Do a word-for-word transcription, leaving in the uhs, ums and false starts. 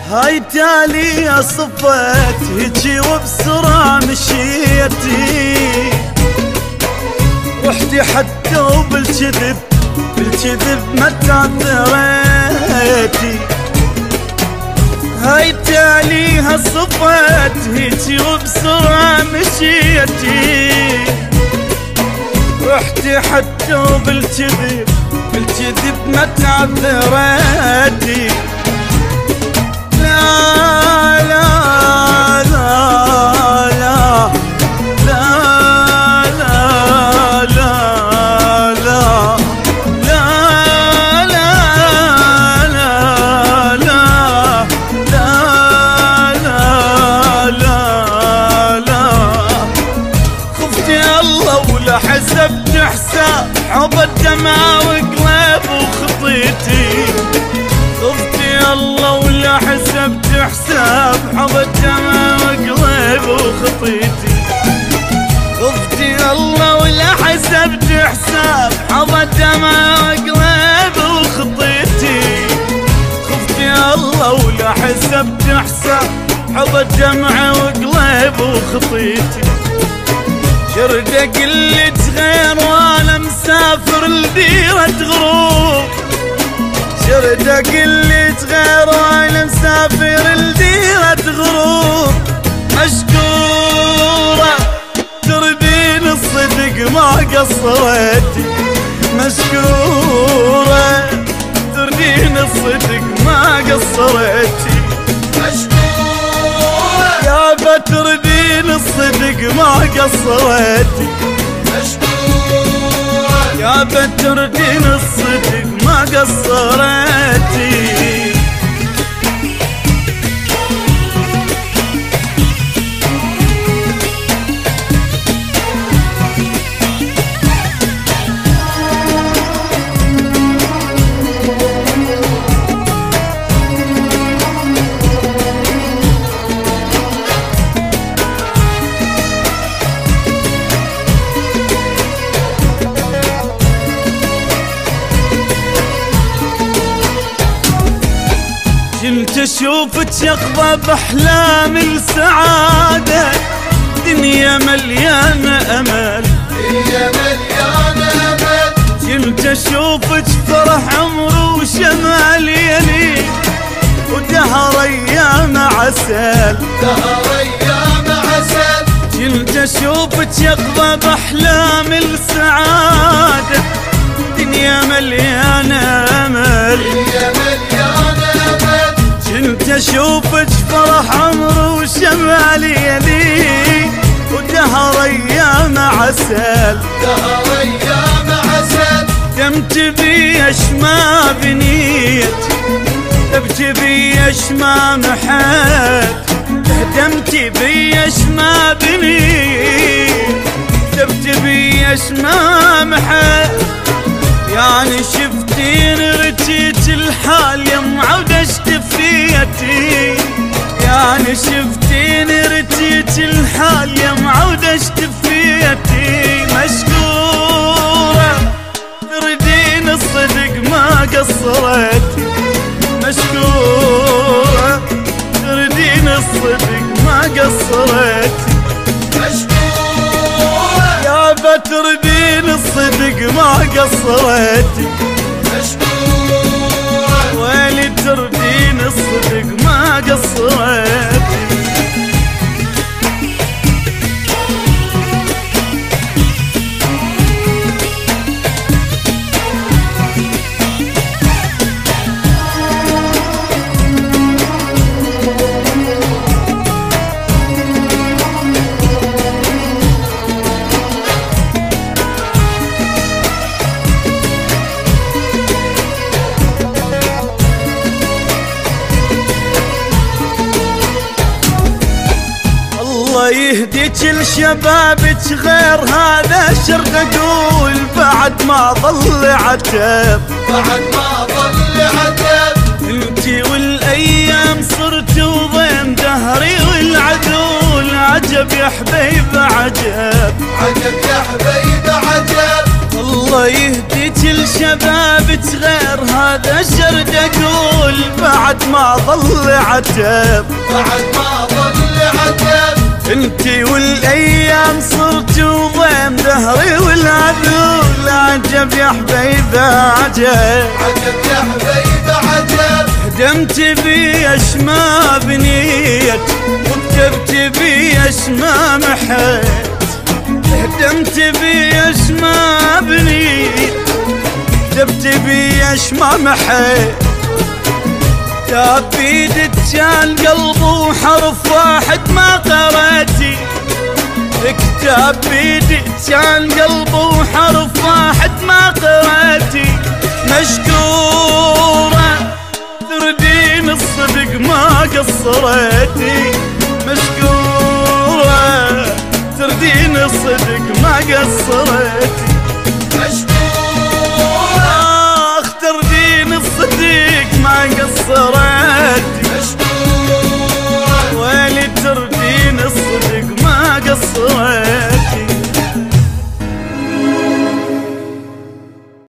هاي تالي صفت هيجي وبسرعة مشيتي، رحتي حتى وبالكذب بالكذب ما تعذريتي. هاي تاليها صفت هيجي وبسرعة مشيتي، رحتي حتى وبالكذب بالكذب ما تعذريتي. لا لا لا لا لا لا لا لا لا لا لا لا لا. خفتي الله ولا حسبت حساب حب الدمع وقلب وخطيتي. خفتي الله ولا حسبت حساب حب الدمع وقلب وخطيتي. خفتي الله ولا حسبت حساب حب الدمع وقلب وخطيتي. خفتي الله ولا حسبت حساب حب الدمع وقلب وخطيتي. شردة قلت غير وانا مسافر لديرة غروب. شردة قلت غير وانا مسافر لديرة غروب. مشكورة تردين الصدق ما قصرتي. مشكورة تردين الصدق ما قصرتي. مشكورة يابا تردين الصدق ما قصرتي. مشكورة يابا تردين الصدق ما قصرتي. كنت اشوفك يقظة باحلام السعادة. دنيا مليانة امل دنيا مليانة امل. كنت اشوفك فرح عمر وشمال يلي ودهر ايام عسل دهر ايام عسل. كنت اشوفك يقظة باحلام السعادة. دنيا مليانة امل دنيا مليانة امل. كنت اشوفك فرح عمر وشمال يلي ودهر ايام عسل دهر ايام عسل. دمت بيش ما بنيت تبكي بيش ما محت. دمت بيش ما بنيت تبكي بيش ما محت. يعني شفتين رجيت الحال يا معودة اشتفيتي. يعني شفتين رجيت الحال يا معودة اشتفيتي. مشكورة تردين الصدق ما قصرتي. مشكورة تردين الصدق ما قصرتي. مشكورة يابا تردين الصدق ما قصرتي. مشكورة ويلي تردين الصدق ما قصرتي. الله يهديك لشبابك غير هذا شرق اقول. بعد ما ظل عتب بعد ما ظل عتب. انتي والايام صرت وضيم دهري والعدو. العجب يا حبيب عجب عجب يا حبيب عجب. الله يهديك لشبابك غير هذا شرد اقول. بعد ما ظل عتب بعد ما ظل عتب انتي والايام صرتوا ضيم دهري والعذول عجب يا حبيبه عجب عجب يا حبيبه عجب هدمت بي اش ما بنيت وكتبت بي اش ما محيت هدمت بي اش ما بنيت كتبت بي اش ما محيت كتاب بيدك كان قلب وحرف واحد ما قريتي كتاب بيدك كان قلب وحرف واحد ما قريتي مشكورة تردين الصدق ما قصريتي مشكورة تردين الصدق ما قصريتي مشكورة اخ تردين الصدق ما قصريتي مشكورة ويلي تردين الصدق ما قصريتي